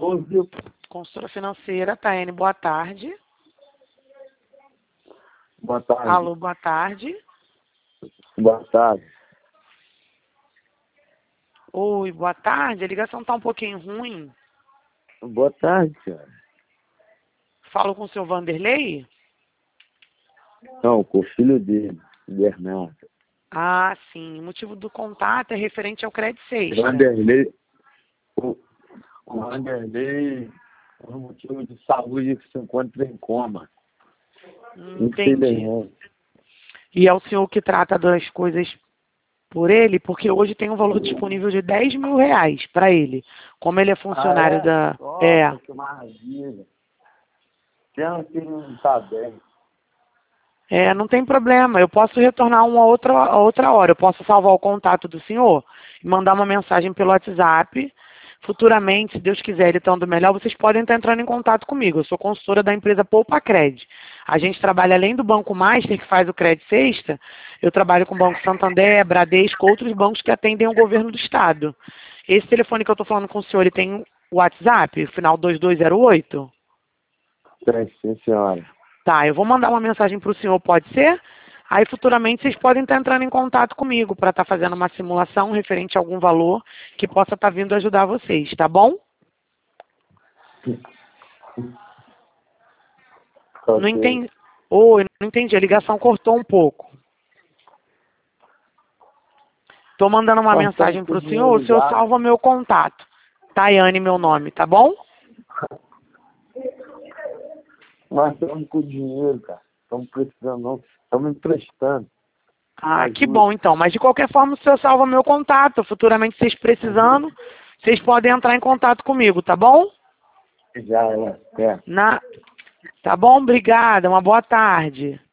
Ouviu? Consultora financeira, Taiane, boa tarde. Boa tarde. Alô, boa tarde. Boa tarde. Oi, boa tarde. A ligação tá um pouquinho ruim. Boa tarde, senhora. Falo com o seu Vanderlei? Não, com o filho dele, Bernardo. Ah, sim. O motivo do contato é referente ao Credit Sexta. Vanderlei, o Vanderlei, por motivo de saúde, que se encontra em coma. Entendi. Infelizmente. E é o senhor que trata das coisas por ele? Porque hoje tem um valor disponível de R$ 10.000 para ele. Como ele é funcionário da... Nossa, que maravilha. Pena que ele não está bem. Não tem problema. Eu posso retornar uma outra hora. Eu posso salvar o contato do senhor e mandar uma mensagem pelo WhatsApp. Futuramente, se Deus quiser, ele estando melhor, vocês podem estar entrando em contato comigo. Eu sou consultora da empresa Poupa Cred. A gente trabalha além do Banco Master, que faz o Credit Sexta, eu trabalho com o Banco Santander, Bradesco, outros bancos que atendem o governo do estado. Esse telefone que eu estou falando com o senhor, ele tem o WhatsApp, final 2208? Sim, senhora. Tá, eu vou mandar uma mensagem para o senhor, pode ser? Aí futuramente vocês podem estar entrando em contato comigo para estar fazendo uma simulação referente a algum valor que possa estar vindo ajudar vocês, tá bom? Não entendi. Oi, não entendi. A ligação cortou um pouco. Estou mandando uma mensagem para o senhor salva meu contato. Taiane, meu nome, tá bom? Nós estamos com dinheiro, cara. Estamos precisando, não. Estamos emprestando. Ah, que bom então. Mas de qualquer forma o senhor salva meu contato. Futuramente vocês precisando, vocês podem entrar em contato comigo, tá bom? Já é. Tá bom, obrigada. Uma boa tarde.